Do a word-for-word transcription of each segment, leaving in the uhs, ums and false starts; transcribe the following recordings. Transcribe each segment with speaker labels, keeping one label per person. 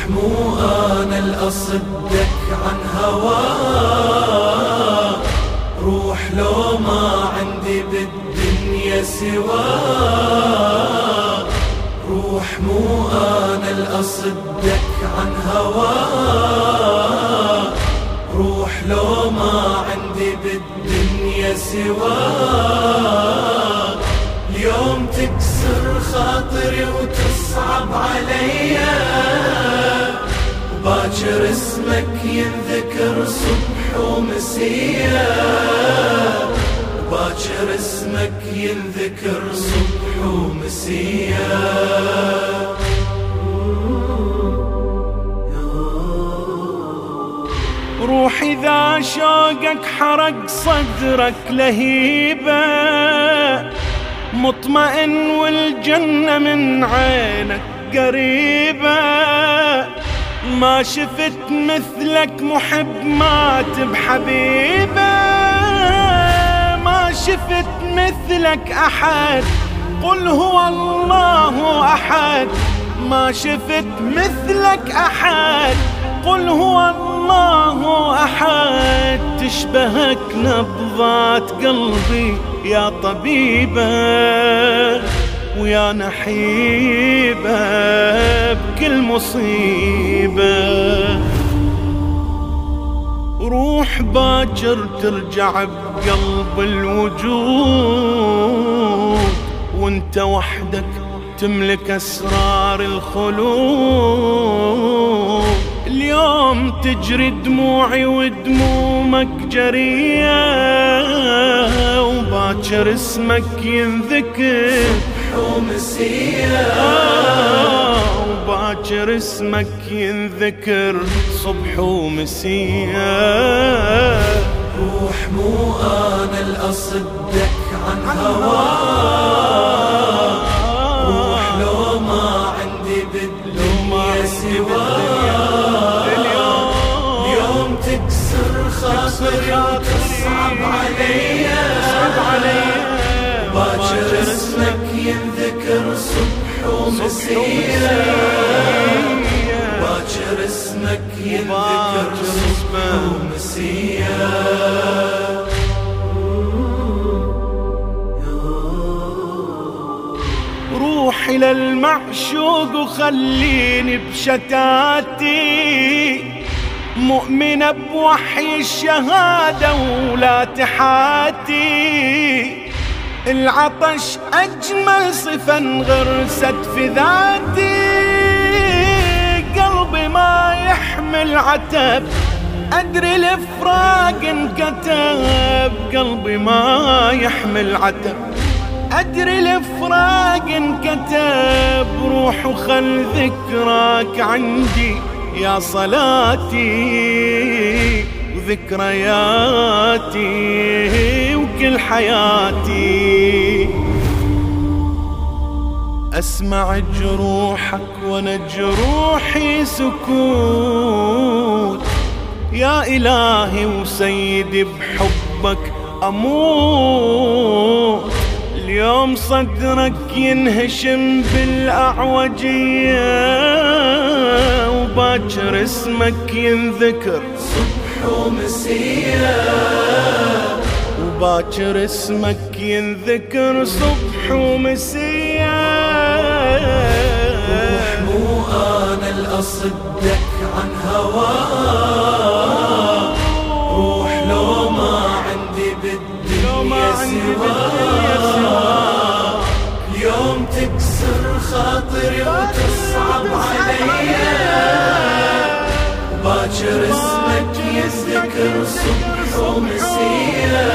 Speaker 1: مو أنا الأصدك عن هواك، روح لو ما عندي بالدنيا سواك، روح مو أنا الأصدك عن هواك، روح لو ما عندي بالدنيا سواك. اليوم تكسر خاطري وتصعب عليا، وباكر اسمك ينذكر صبح ومسيا، وباكر اسمك ينذكر صبح ومسيا.
Speaker 2: روح إذا شوقك حرق صدرك لهيبة، مطمئن والجنة من عينك قريبة، ما شفت مثلك محب مات بحبيبه، ما شفت مثلك أحد قل هو الله أحد، ما شفت مثلك أحد قل هو الله أحد. تشبهك نبضات قلبي يا طبيبة، ويا نحيبة بكل مصيبة. روح باكر ترجع بقلب الوجود، وانت وحدك تملك أسرار الخلود. اليوم تجري دموعي ودمومك جرية، وباكر اسمك ينذكر
Speaker 1: صبح ومسيا،
Speaker 2: وباكر اسمك ينذكر صبح ومسيا.
Speaker 1: روح مو أنا الأصدك عن هواك، روح لو ما عندي بالدنيا سواك. اليوم تكسر خاطري وتصعب عليا، باكر اسمك ينذكر صبح ومسيا، باكر اسمك ينذكر صبح ومسيا.
Speaker 2: روح إلى المعشوق وخليني بشتاتي، مؤمنة بوحي الشهادة ولا تحاتي. العطش أجمل صفة انغرست في ذاتي، قلبي ما يحمل عتب أدري الفراق انكتب، قلبي ما يحمل عتب أدري الفراق انكتب. روح وخل ذكراك عندي يا صلاتي، وذكرياتي وكل حياتي. أسمع جروحك وانا جروحي سكوت، يا إلهي وسيدي بحبك أموت. اليوم صدرك ينهشم بالأعوجية، وباكر اسمك ينذكر
Speaker 1: صبح ومسيا،
Speaker 2: وباكر اسمك ينذكر صبح ومسيا.
Speaker 1: روح مو أنا الأصدك عن هواك، روح لو ما عندي بالدنيا سواك. اليوم تكسر خاطري وتصعب عليا، باكر اسمك يذكر صبح ومسيا،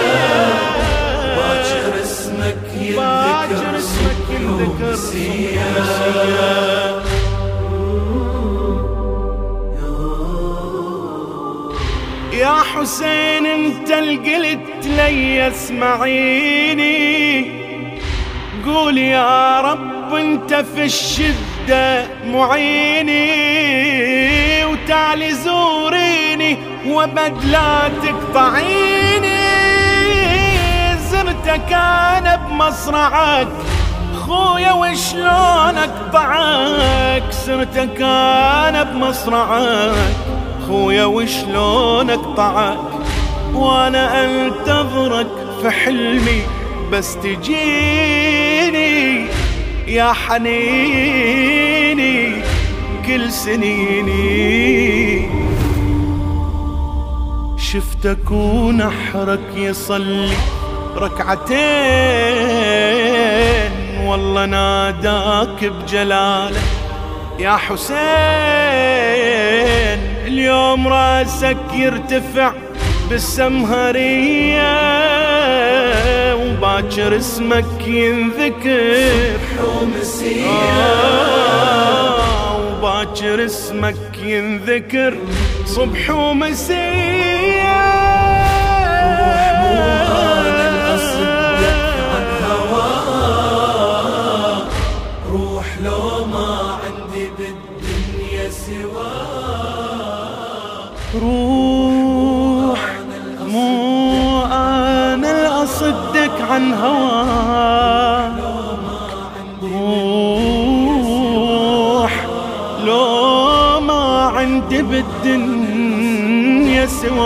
Speaker 1: باكر اسمك يذكر صبح ومسيا.
Speaker 2: يا حسين انت القلت لي اسمعيني، قول يا رب انت في الشدة معيني، وتعالي زوريني وبد لا تقطعيني. زرتك انا بمصرعك خويا وشلون مقطعك سرتك انا بمصرعك خويا وشلون اقطعك وانا انتظرك في حلمي بس تجيني يا حنيني كل سنيني. شفتك ونحرك يصلي ركعتين والله ناداك بجلاله يا حسين. اليوم راسك يرتفع بالسمهرية وباكر اسمك ينذكر آه وباكر اسمك ينذكر صبح ومسية.
Speaker 1: روح مو انا الاصدق عن هواك روح لو ما عندي بالدنيا سواك.
Speaker 2: روح مو انا الاصدق عن هواك روح لو ما عندي بالدنيا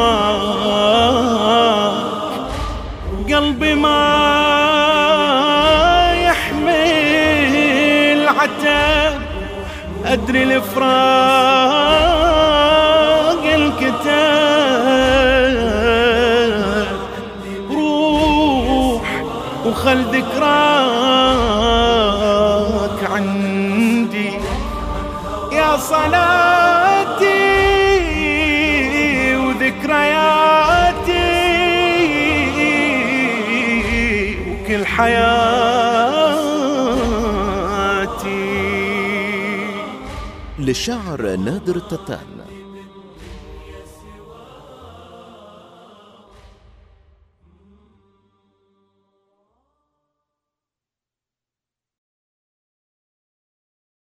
Speaker 2: سواك. قلبي ما يحمل عتاب أدري الفراق الكتاب روح وخل ذكراك عندي يا صلاتي وذكرياتي وكل حياتي.
Speaker 3: للشاعر نادر التتان